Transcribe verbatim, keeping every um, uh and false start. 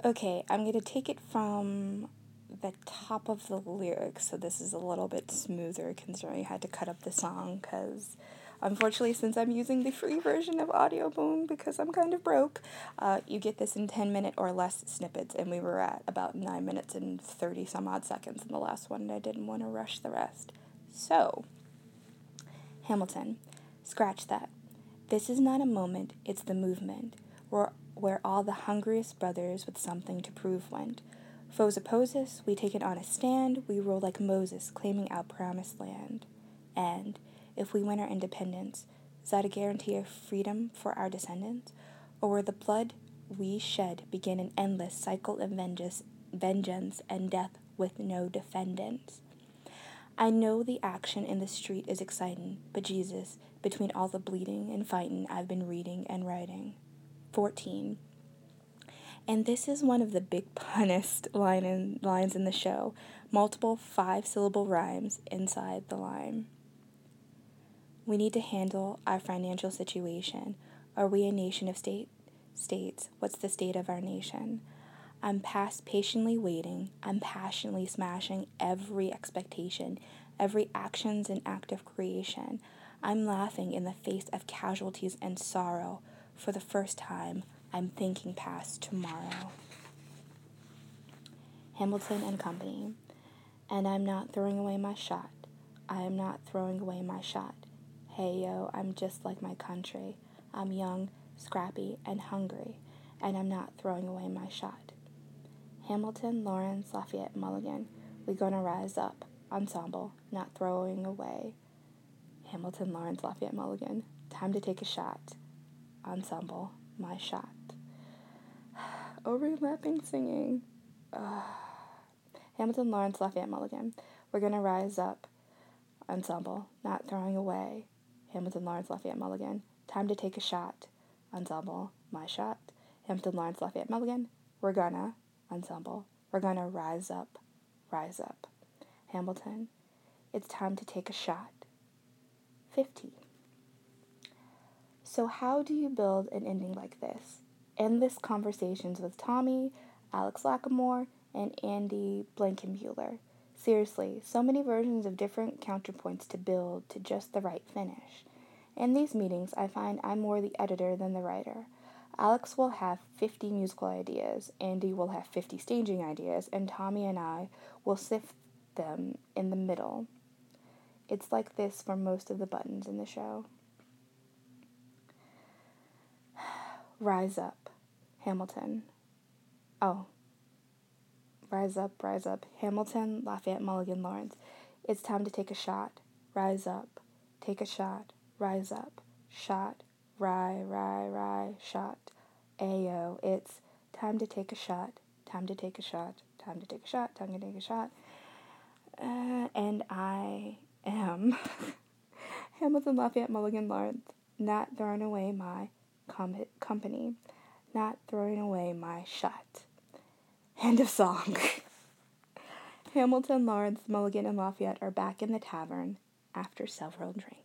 Okay, I'm going to take it from the top of the lyrics, so this is a little bit smoother considering I had to cut up the song because unfortunately, since I'm using the free version of Audio Boom because I'm kind of broke, uh, you get this in ten minute or less snippets, and we were at about nine minutes and thirty some odd seconds in the last one, and I didn't want to rush the rest. So, Hamilton, scratch that. This is not a moment, it's the movement, where, where all the hungriest brothers with something to prove went. Foes oppose us, we take it on a stand, we roll like Moses, claiming our promised land. And, if we win our independence, is that a guarantee of freedom for our descendants? Or will the blood we shed begin an endless cycle of vengeance, vengeance and death with no defendants? I know the action in the street is exciting, but Jesus, between all the bleeding and fighting I've been reading and writing. fourteen. And this is one of the big punnest line in, lines in the show. Multiple five-syllable rhymes inside the line. We need to handle our financial situation. Are we a nation of state states? What's the state of our nation? I'm past patiently waiting. I'm passionately smashing every expectation, every action's an act of creation. I'm laughing in the face of casualties and sorrow. For the first time, I'm thinking past tomorrow. Hamilton and Company. And I'm not throwing away my shot. I am not throwing away my shot. Hey yo, I'm just like my country. I'm young, scrappy, and hungry, and I'm not throwing away my shot. Hamilton, Lawrence, Lafayette, Mulligan, we gonna rise up. Ensemble, not throwing away. Hamilton, Lawrence, Lafayette, Mulligan, time to take a shot. Ensemble, my shot. Overlapping singing. Uh, Hamilton, Lawrence, Lafayette, Mulligan, we're gonna rise up. Ensemble, not throwing away. Hamilton, Lawrence, Lafayette, Mulligan, time to take a shot. Ensemble, my shot. Hamilton, Lawrence, Lafayette, Mulligan, we're gonna. Ensemble, we're gonna rise up, rise up. Hamilton, it's time to take a shot. fifteen. So how do you build an ending like this? Endless conversations with Tommy, Alex Lacamoire, and Andy Blankenbuehler. Seriously, so many versions of different counterpoints to build to just the right finish. In these meetings, I find I'm more the editor than the writer. Alex will have fifty musical ideas, Andy will have fifty staging ideas, and Tommy and I will sift them in the middle. It's like this for most of the buttons in the show. Rise up, Hamilton. Oh. Rise up, rise up. Hamilton, Lafayette, Mulligan, Lawrence. It's time to take a shot. Rise up. Take a shot. Rise up. Shot. Rye, rye, rye, shot. Ayo, it's time to take a shot. Time to take a shot. Time to take a shot. Time to take a shot. Uh, and I am Hamilton, Lafayette, Mulligan, Lawrence. Not throwing away my com- company. Not throwing away my shot. End of song. Hamilton, Lawrence, Mulligan, and Lafayette are back in the tavern after several drinks.